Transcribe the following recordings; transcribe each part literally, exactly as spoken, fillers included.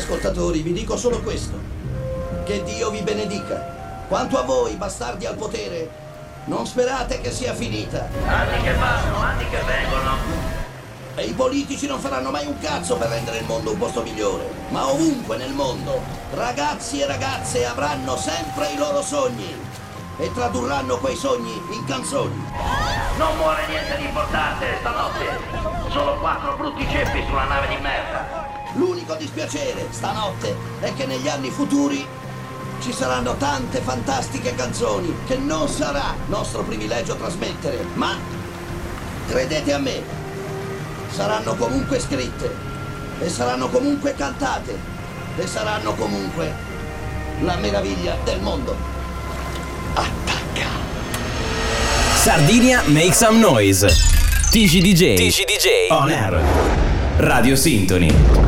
ascoltatori, vi dico solo questo. Che Dio vi benedica. Quanto a voi, bastardi al potere, non sperate che sia finita. Anni che vanno, anni che vengono. E i politici non faranno mai un cazzo per rendere il mondo un posto migliore. Ma ovunque nel mondo, ragazzi e ragazze avranno sempre i loro sogni e tradurranno quei sogni in canzoni. Non muore niente di importante stanotte. Solo quattro brutti ceppi sulla nave di merda. L'unico dispiacere stanotte è che negli anni futuri ci saranno tante fantastiche canzoni che non sarà nostro privilegio trasmettere, ma credete a me, saranno comunque scritte e saranno comunque cantate e saranno comunque la meraviglia del mondo. Attacca! Sardinia Make Some Noise. T G D J. T G D J. On Air. Radio Sintony.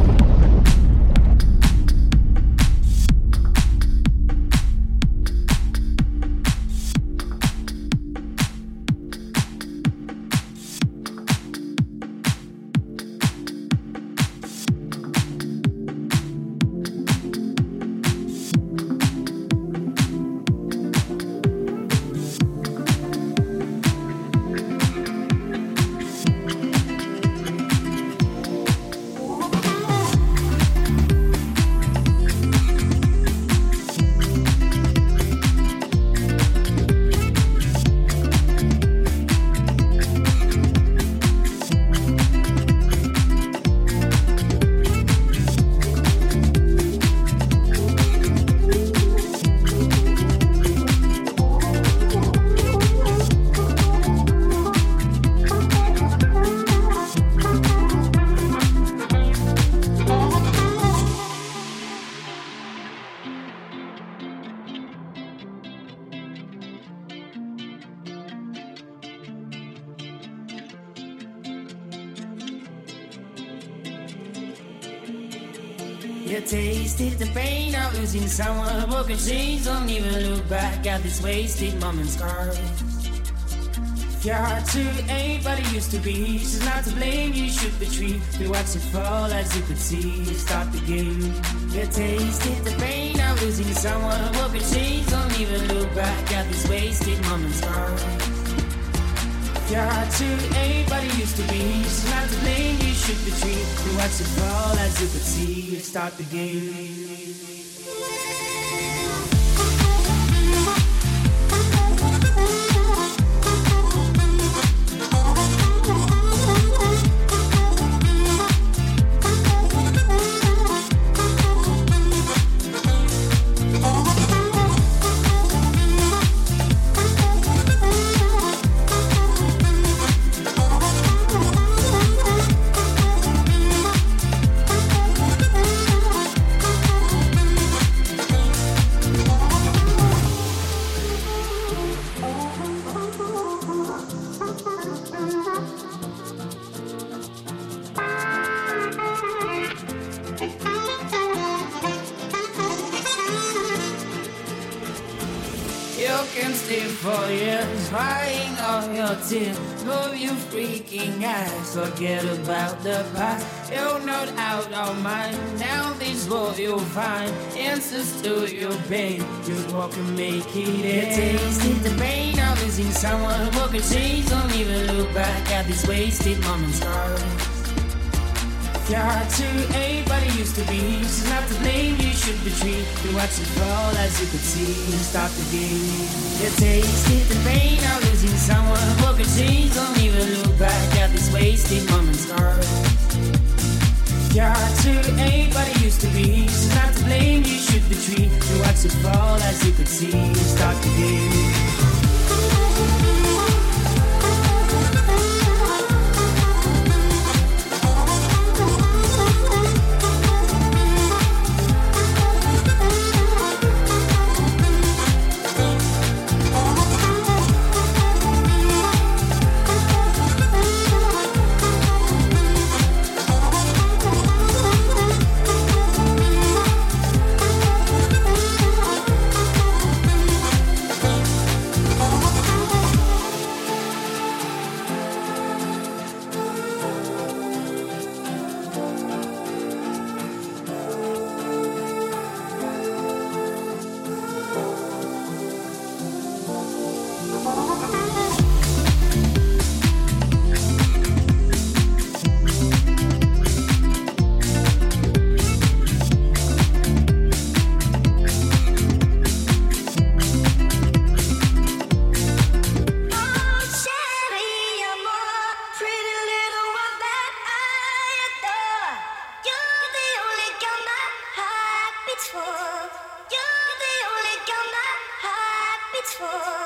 You tasted the pain of losing someone, broken chains. Don't even look back at this wasted moment's scars. If your heart too ain't what it used to be, she's not to blame, you should retreat. We watch it fall as you could see, start the game. You tasted the pain of losing someone, broken chains. Don't even look back at this wasted moment's scars. If your heart too ain't what it used to be, she's not to blame, you should retreat. We watch it fall as you could see, start the game. Move your freaking eyes, forget about the past. You're not out of mind. Now this world you'll find answers to your pain. Just walk and make it end. You tasted the pain of losing someone. Walk and change, don't even look back at this wasted moment's scars. Your heart too ain't what it used to be. She's not to blame, you should retreat. You watch it fall as you could see, start the game. You tasted the pain of losing someone. Broken chains, don't even look back at this wasted moment's scars. Your heart too ain't what it used to be. She's not to blame, you should retreat. You watch it fall as you could see, start the game.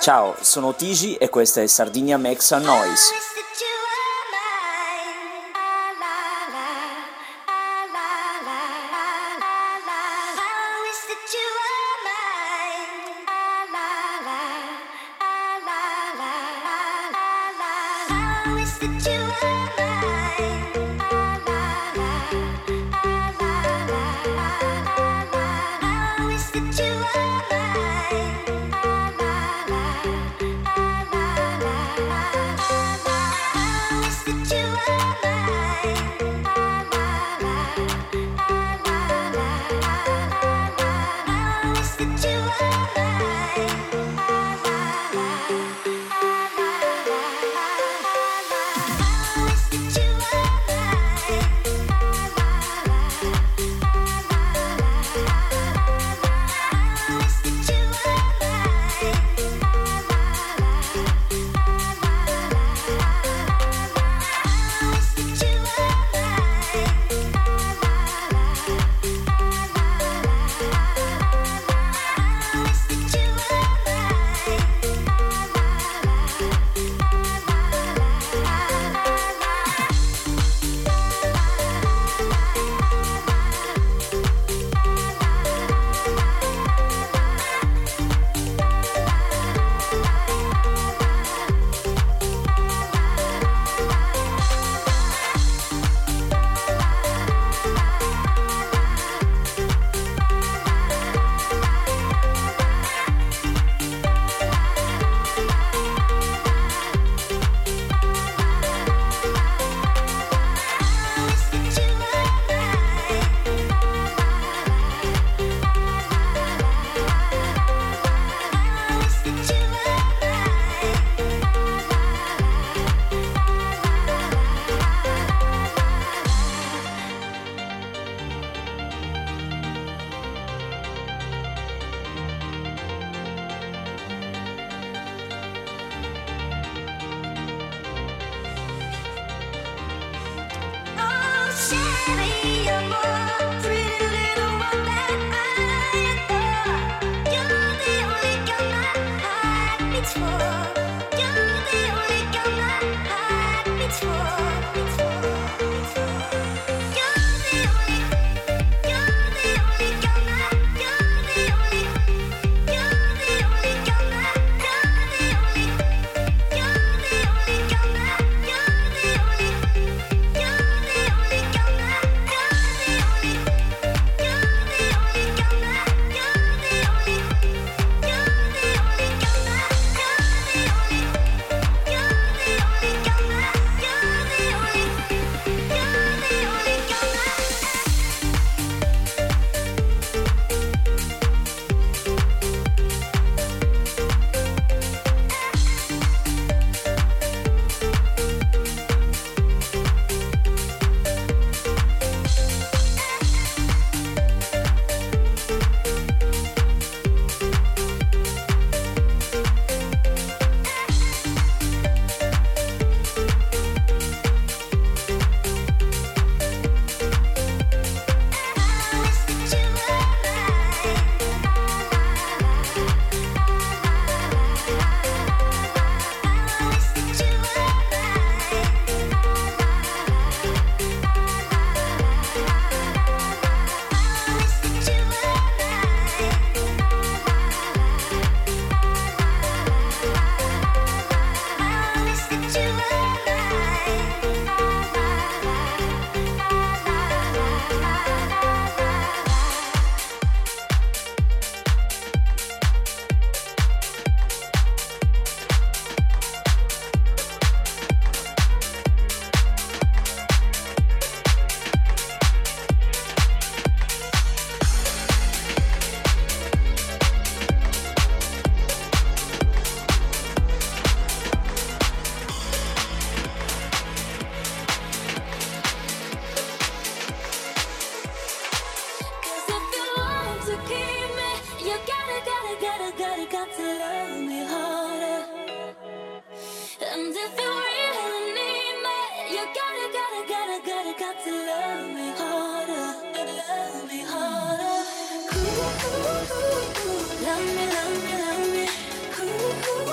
Ciao, sono Tigi e questa è Sardinia Makes a Noise. Love me, love me, love me. Ooh, ooh, ooh.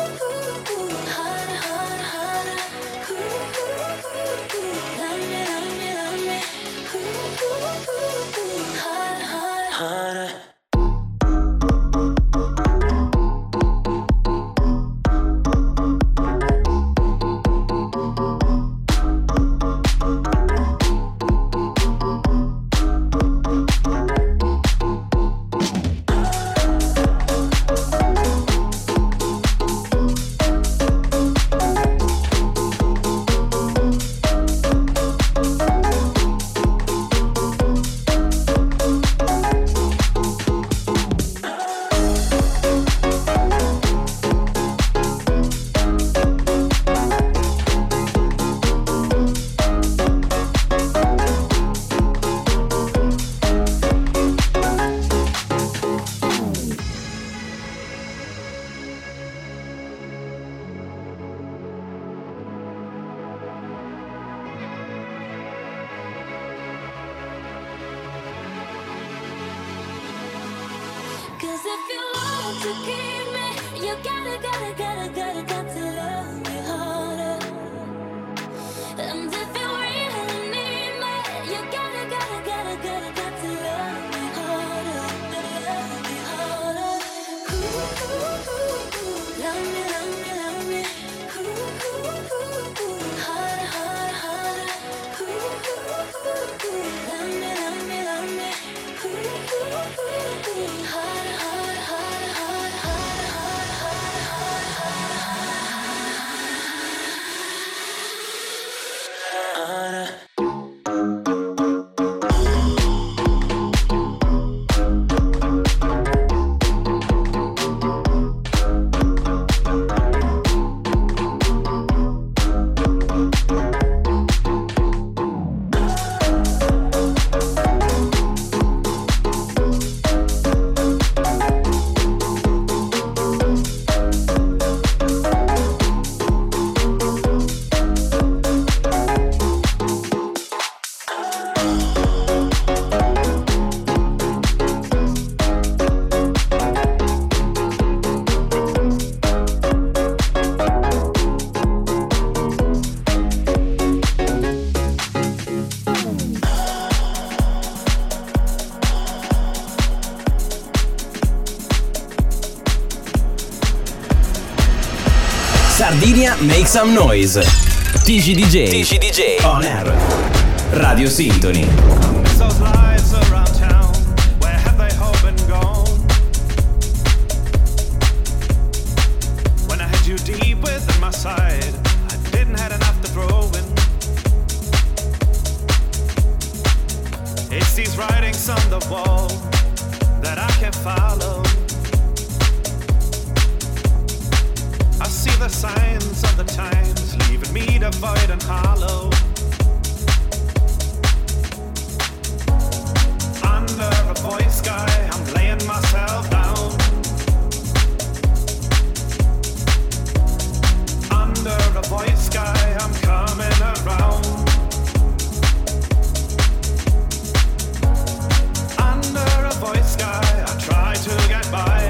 Sardinia Make Some Noise. T G D J. T G D J. On Air. Radio Sintony. Those lights around town, where have they all been gone? When I had you deep within my side, I didn't have enough to throw in. It's these writings on the wall that I can't follow. I see the signs of the times, leaving me devoid and hollow. Under a void sky, I'm laying myself down. Under a void sky, I'm coming around. Under a void sky, I try to get by.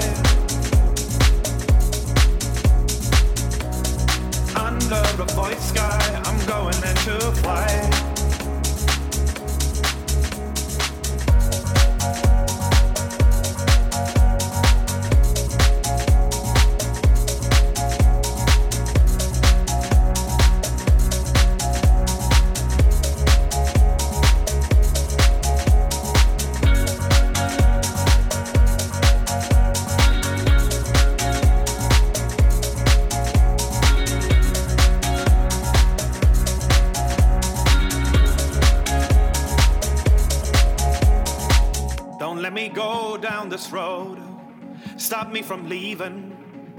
Under a void sky, I'm going into flight. Let me go down this road, stop me from leaving,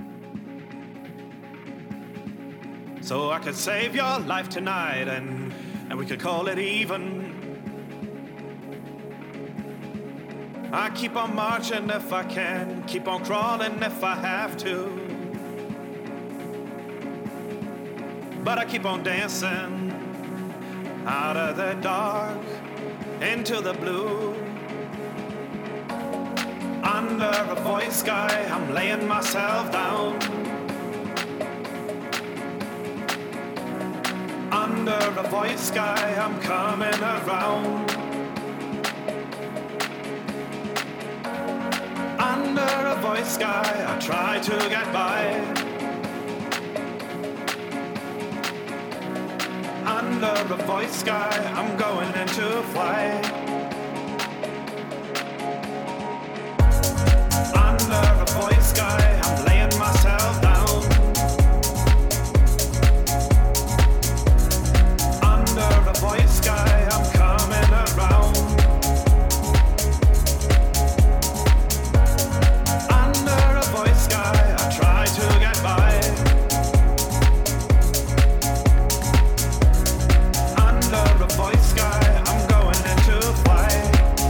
so I could save your life tonight and, and we could call it even. I keep on marching if I can, keep on crawling if I have to, but I keep on dancing out of the dark into the blue. Under a void sky, I'm laying myself down. Under a void sky, I'm coming around. Under a void sky, I try to get by. Under a void sky, I'm going into flight. Under a void sky, I'm laying myself down. Under a void sky, I'm coming around. Under a void sky, I try to get by. Under a void sky, I'm going into flight.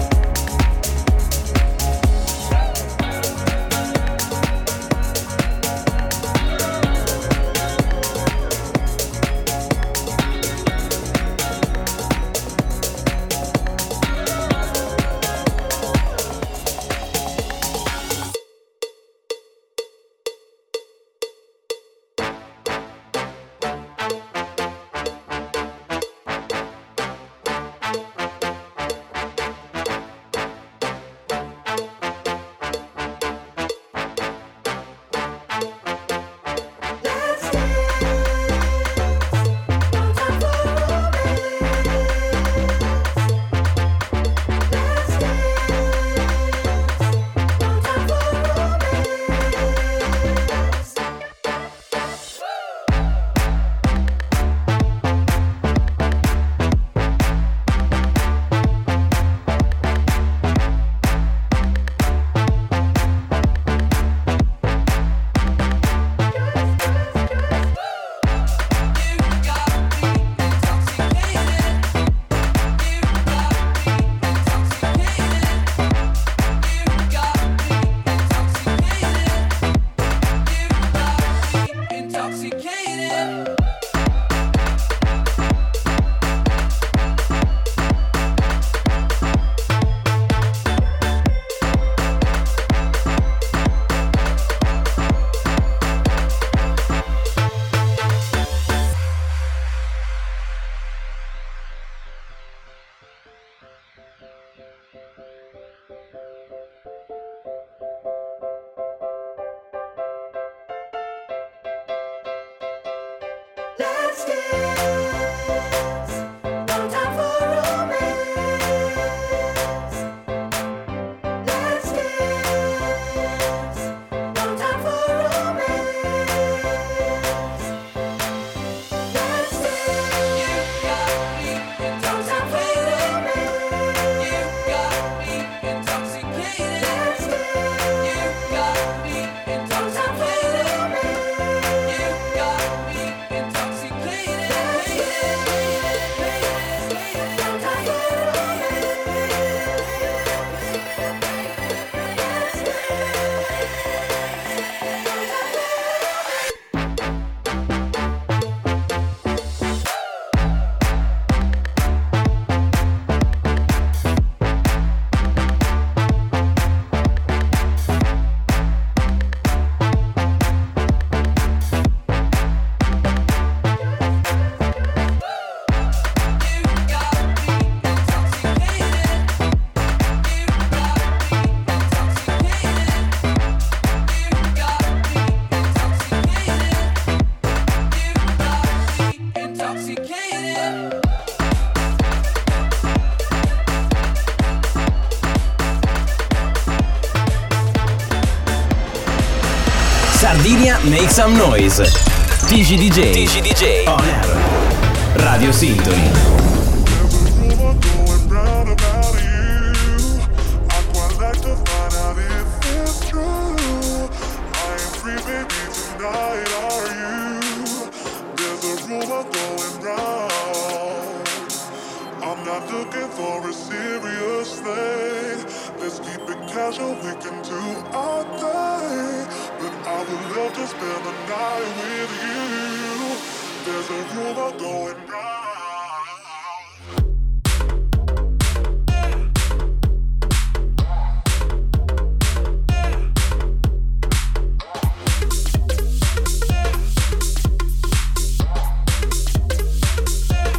Sardinia Make Some Noise. T G D J. T G D J. On Air. Radio Sintony. Looking for a serious thing. Let's keep it casual, we can do our thing. But I would love to spend the night with you. There's a rumor going round. Yeah.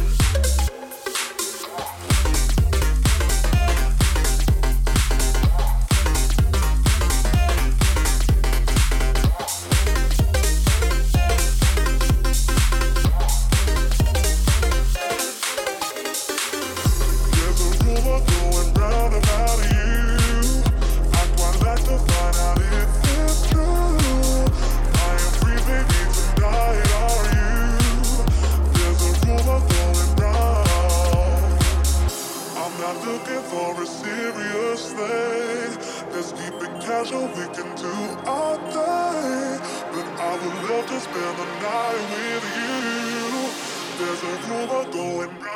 a rumor going round.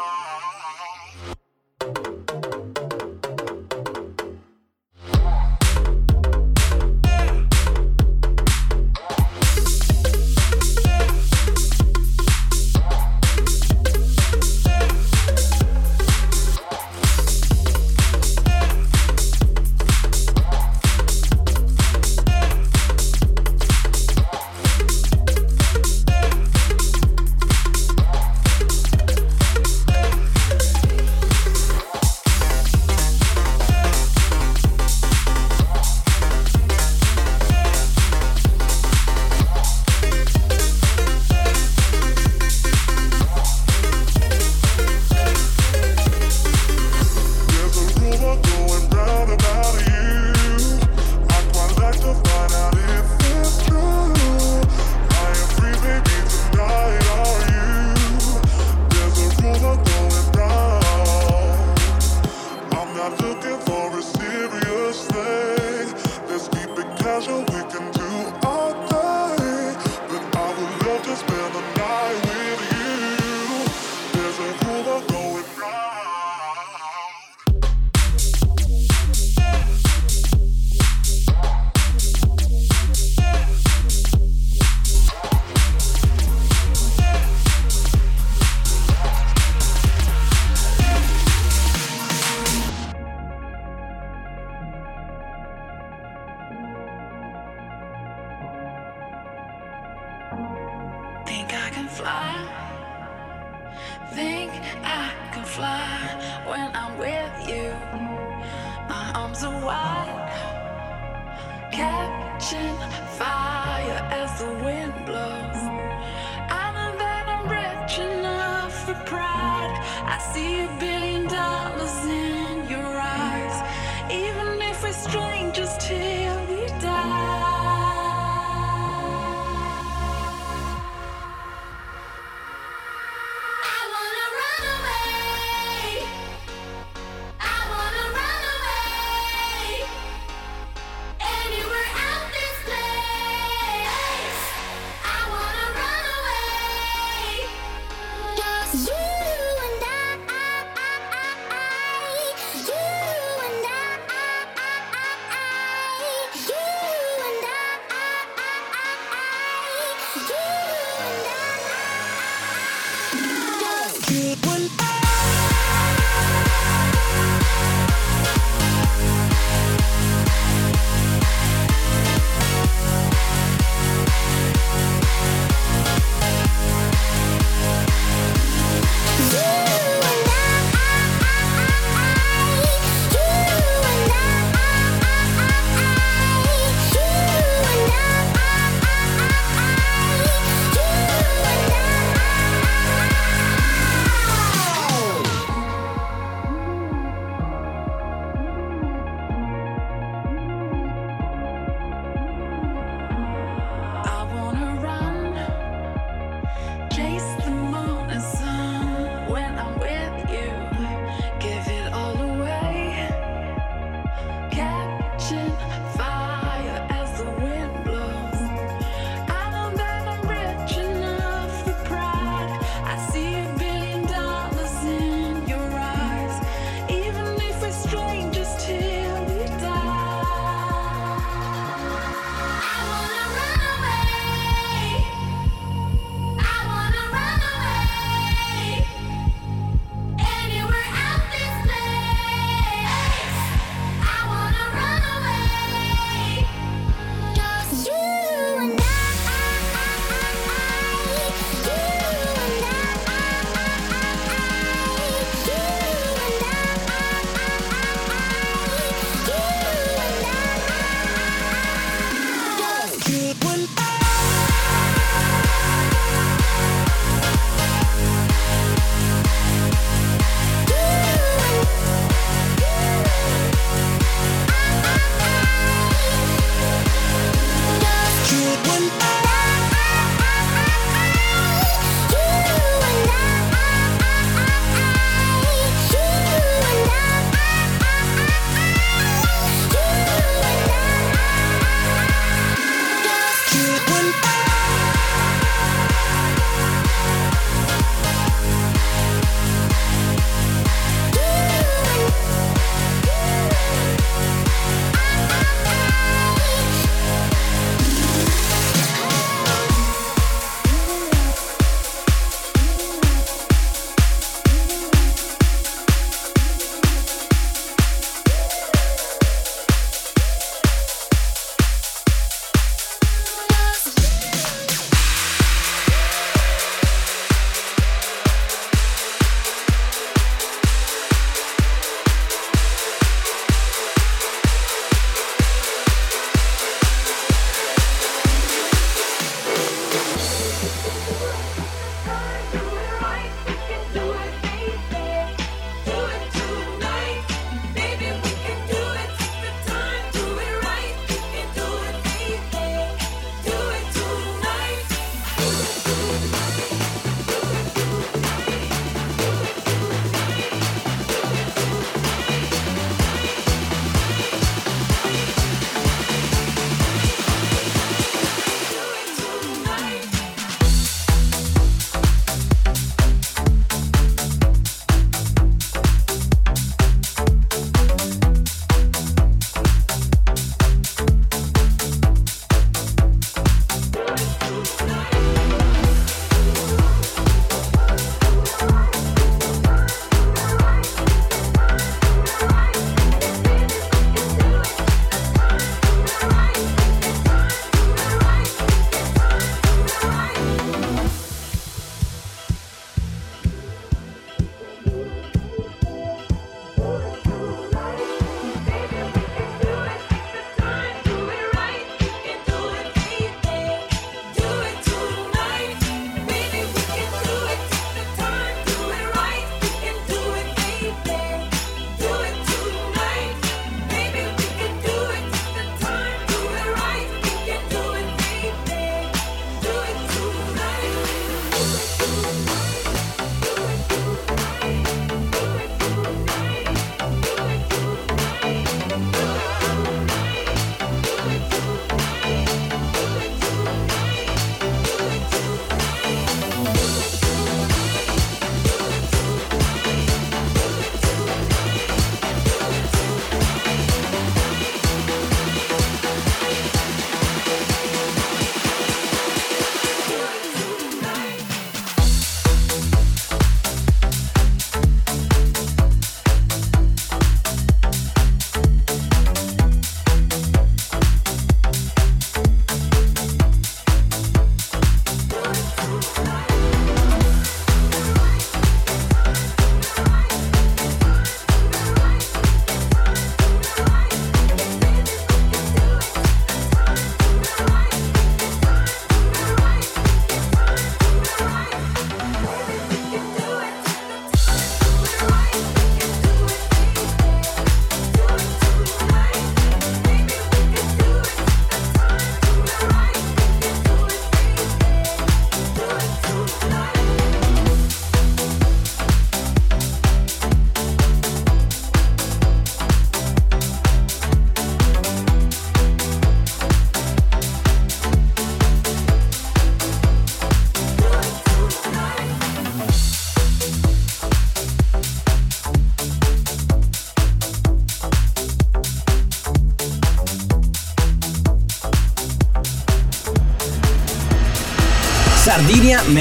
Think I can fly. Think I can fly when I'm with you. My arms are wide, catching fire as the wind blows. I know that I'm rich enough for pride. I see a billion dollars in your eyes, even if we're strangers till we die. You and I, I, I, I, I.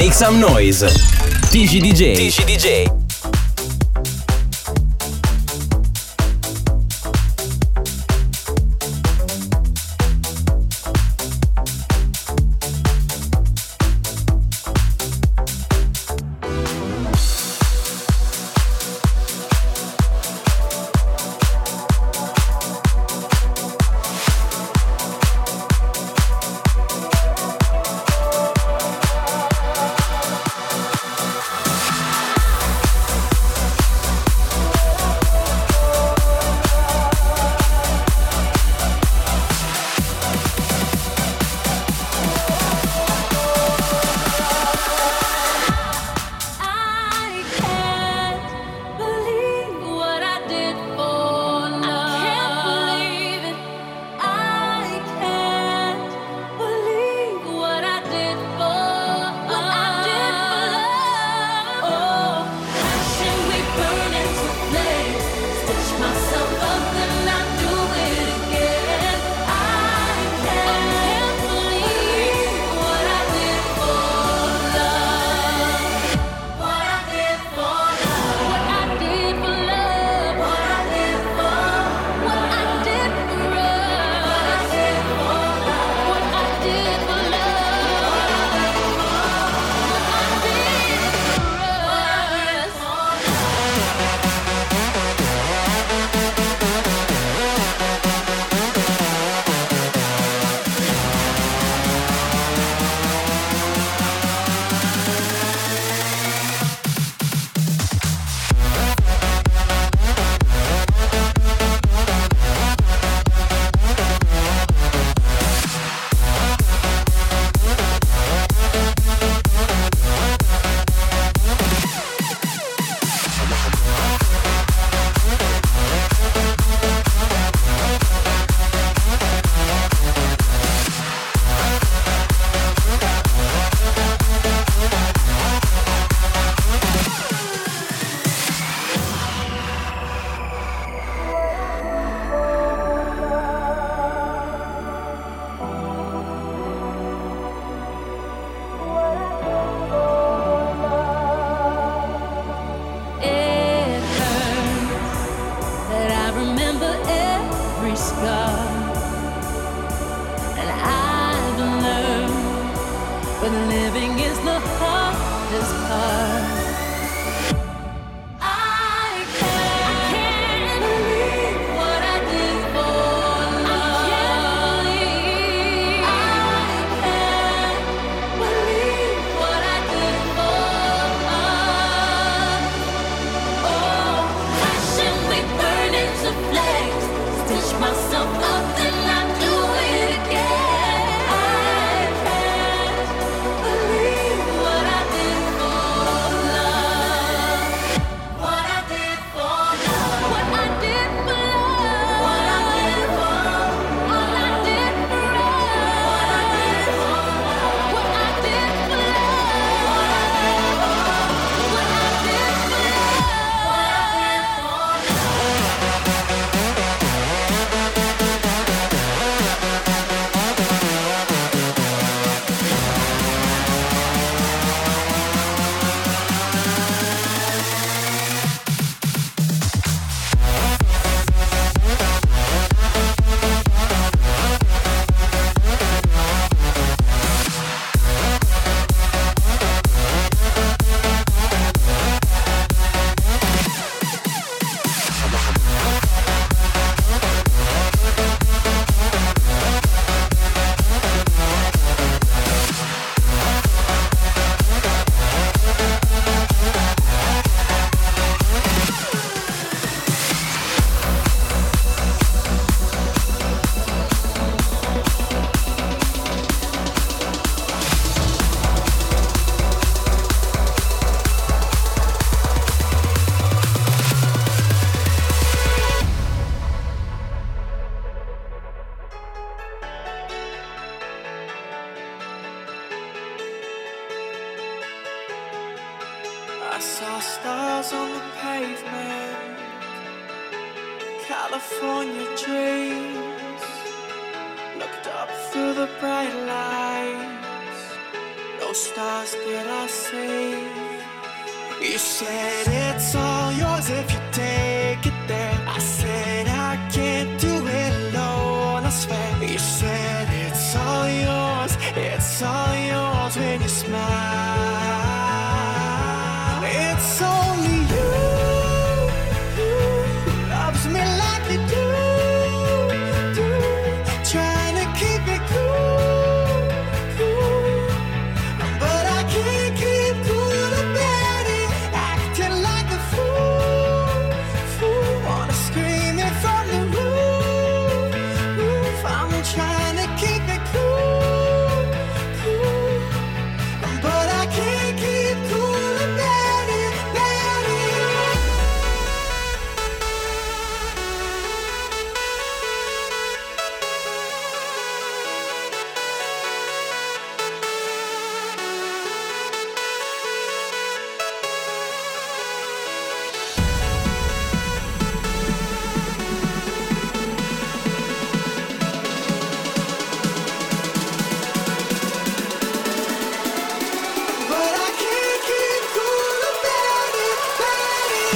Make Some Noise. T G D J. T G D J. I saw stars on the pavement, California dreams. Looked up through the bright lights, no stars did I see? You said it's all yours if you take it there. I said I can't do it alone, I swear. You said it's all yours, it's all yours when you smile. It's only you who loves me like you do, do. Trying to keep it cool, cool. But I can't keep cool about it. Acting like a fool, fool. Wanna scream it from the roof, roof. I'm trying to keep it cool, cool. But I can't keep cool about it, about it. But I can't keep cool about it, about it.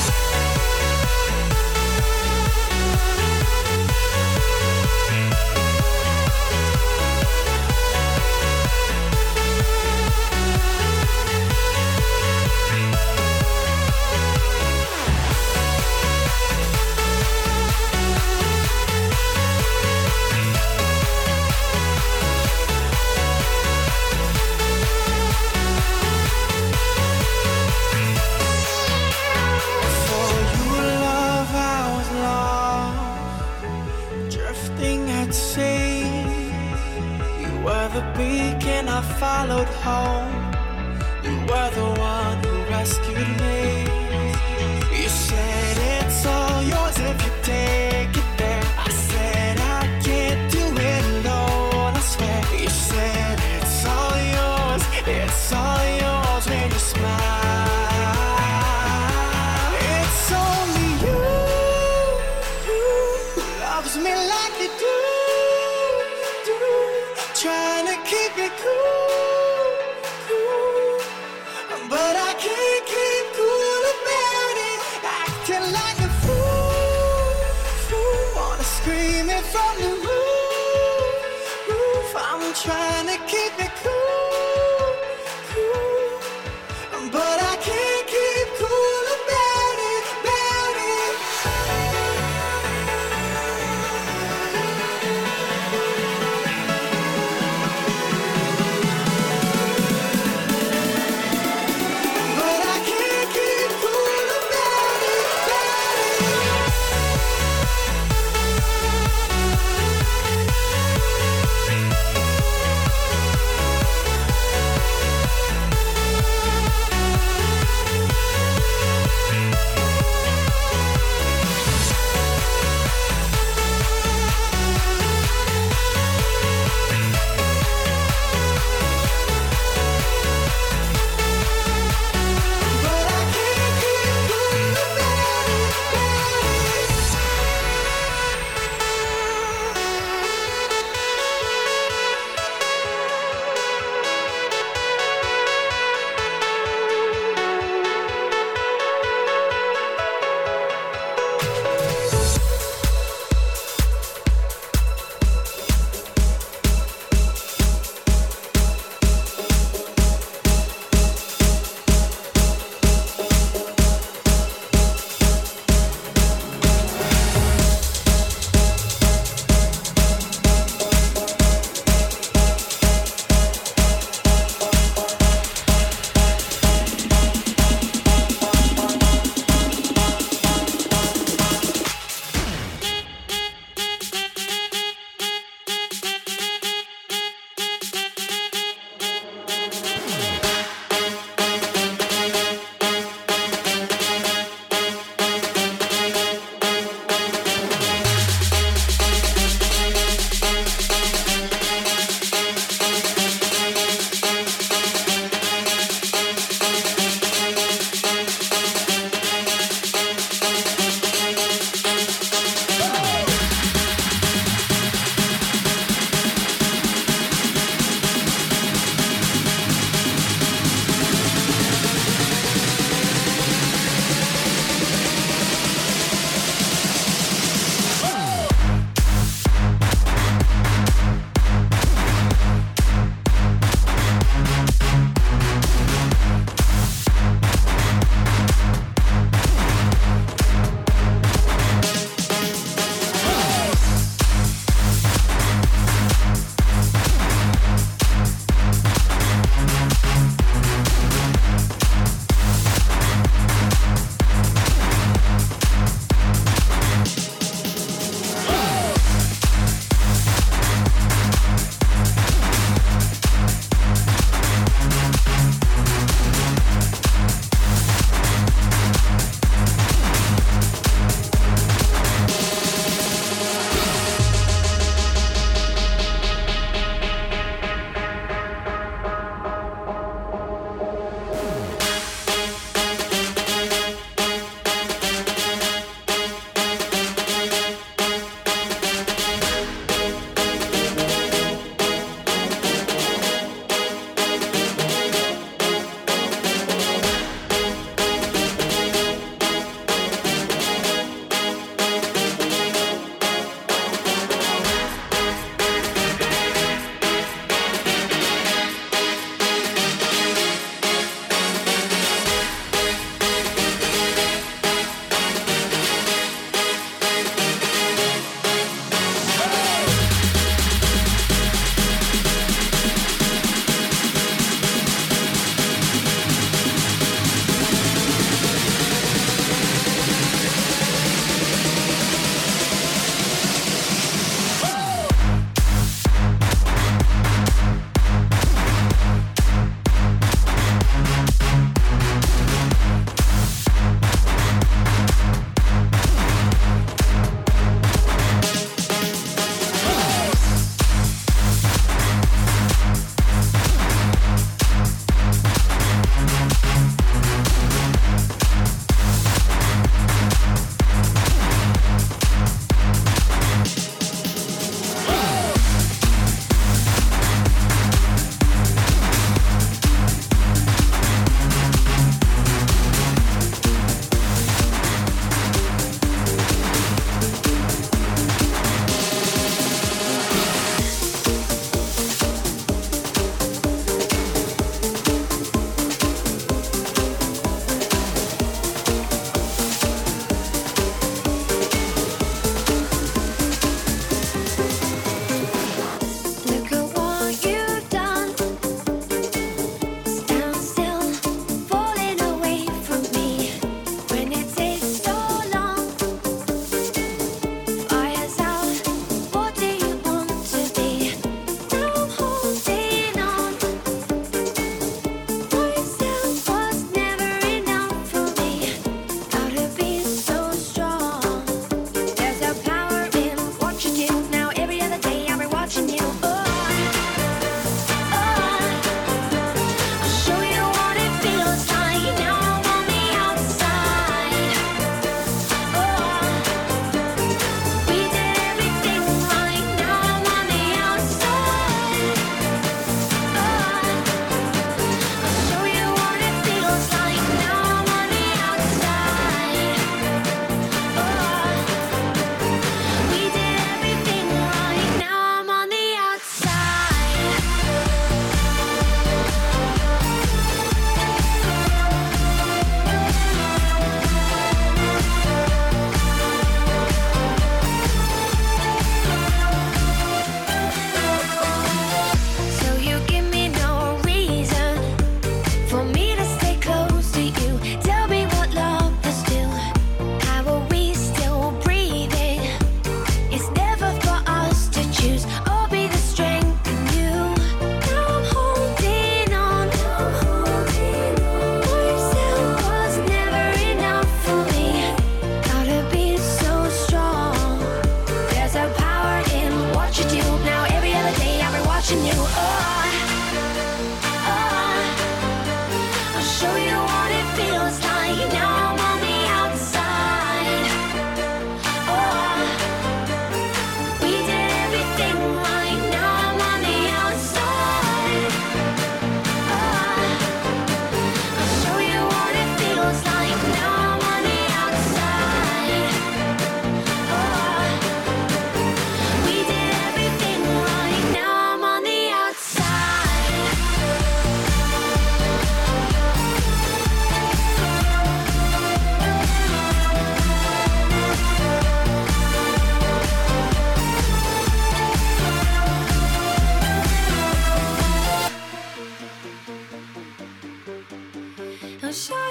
For you, love, I was lost, drifting at sea. You were the beacon I followed home. You were the one who rescued me. You said it's all yours if you take it there. I said I can't do it alone, I swear. You said it's all yours, it's all yours when you smile. It's only you who loves me like you do, do. Trying to keep it cool, cool. But I can't keep cool about it. Acting like a fool, fool. Wanna scream it from the roof, roof. I'm trying to keep it cool, cool. But I can't keep cool about it, about it. But I can't keep cool about it, about it.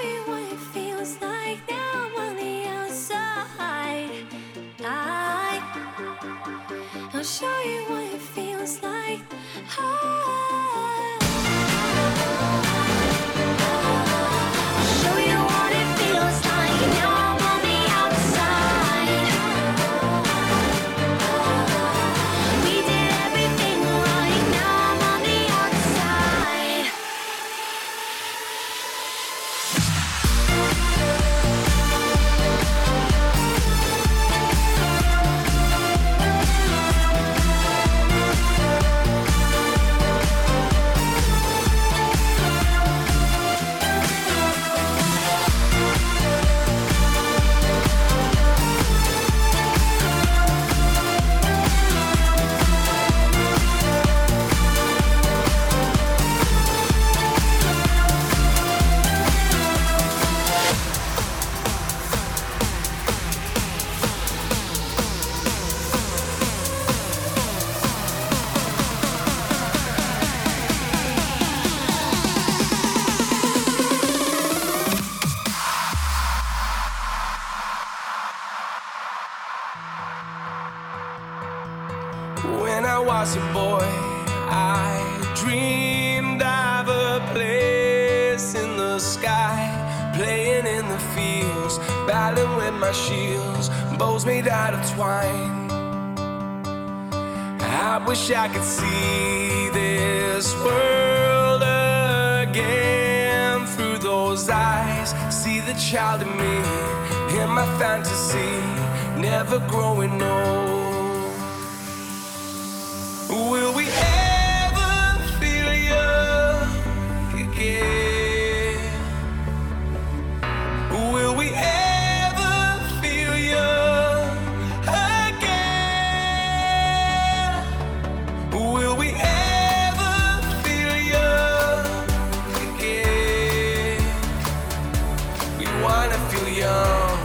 you what it feels like now I'm on the outside. I, I'll show you what it feels like. I, I'll show you what it feels like now I'm on the outside. We did everything right, now I'm on the outside. When I was a boy, I dreamed of a place in the sky, playing in the fields, battling with my shields, bows made out of twine. I wish I could see this world again through those eyes, see the child in me, in my fantasy, never growing old. Will we ever feel young again? Will we ever feel young again? Will we ever feel young again? We wanna feel young.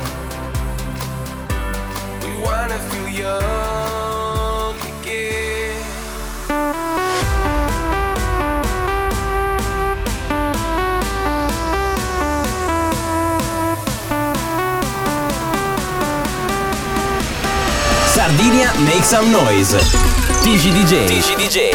We wanna feel young again. Sardinia Make Some Noise. T G D J. T G D J.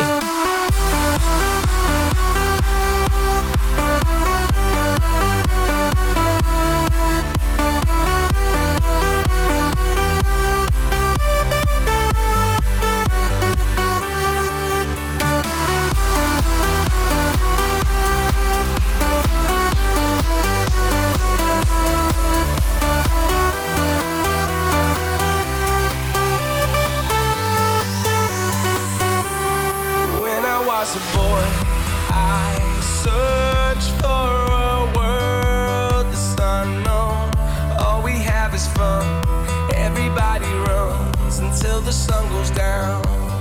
As a boy, I searched for a world that's unknown. All we have is fun. Everybody runs until the sun goes down.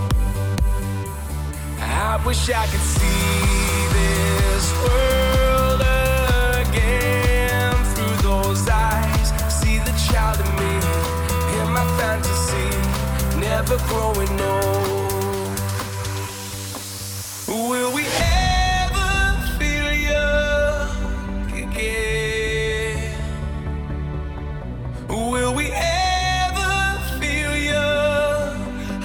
I wish I could see this world again through those eyes. See the child in me, in my fantasy, never growing old. Will we ever feel young again? Will we ever feel young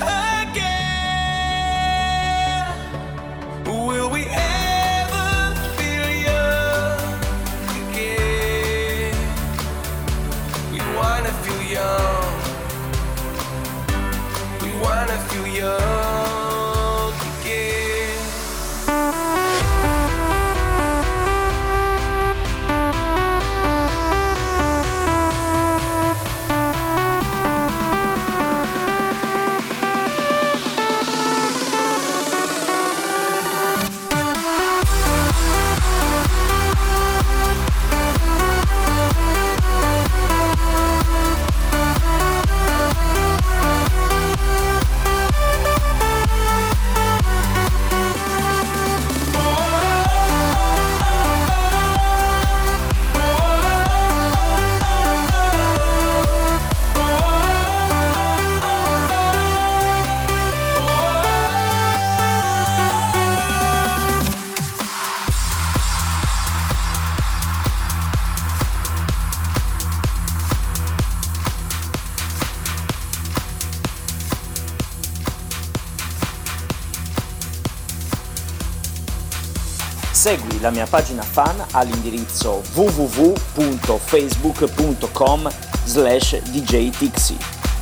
again? Will we ever feel young again? We wanna feel young. We wanna feel young. Segui la mia pagina fan all'indirizzo w w w punto facebook punto com slash d j tixi.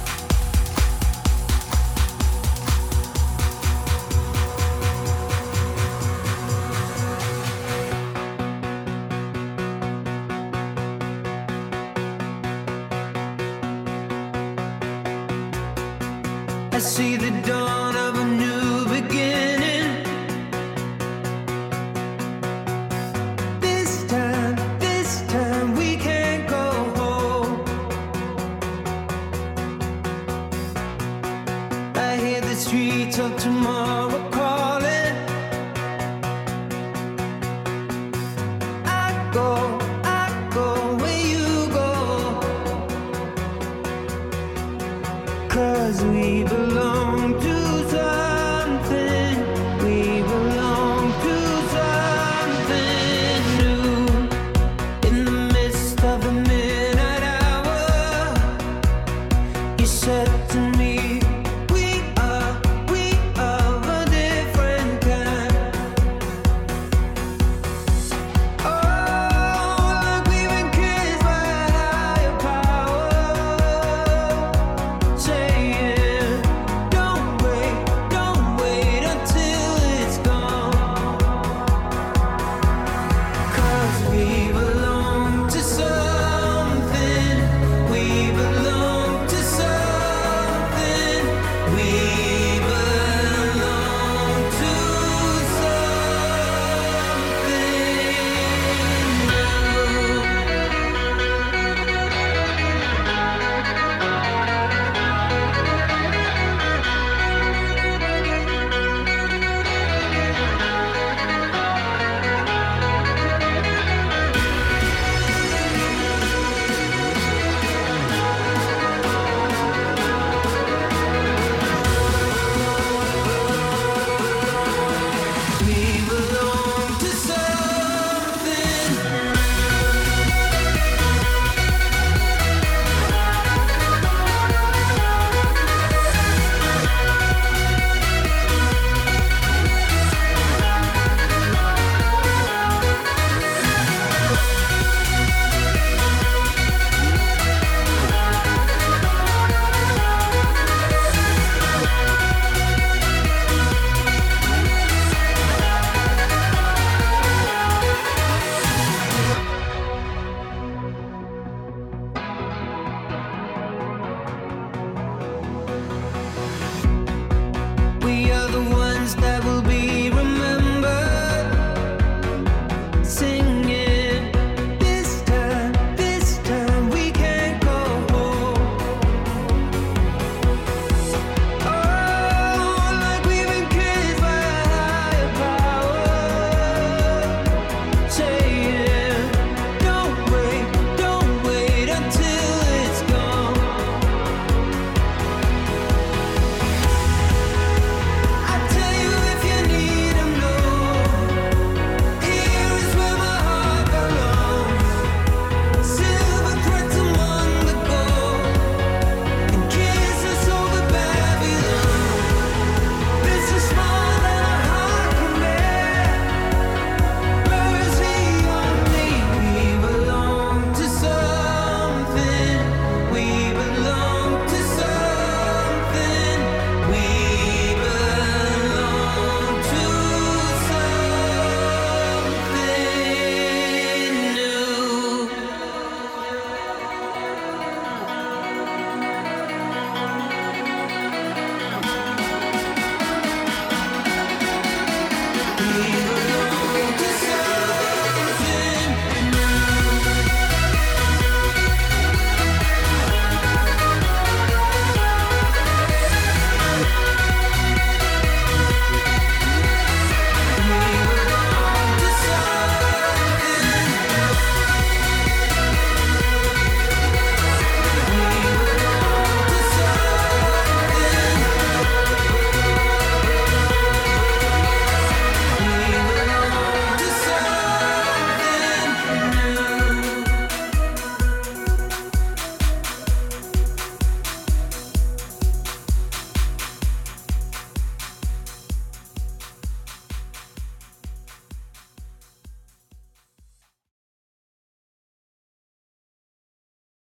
I see the dawn of a new beginning. This time, this time we can't go home. I hear the streets of tomorrow calling. I go, I go where you go. 'Cause we believe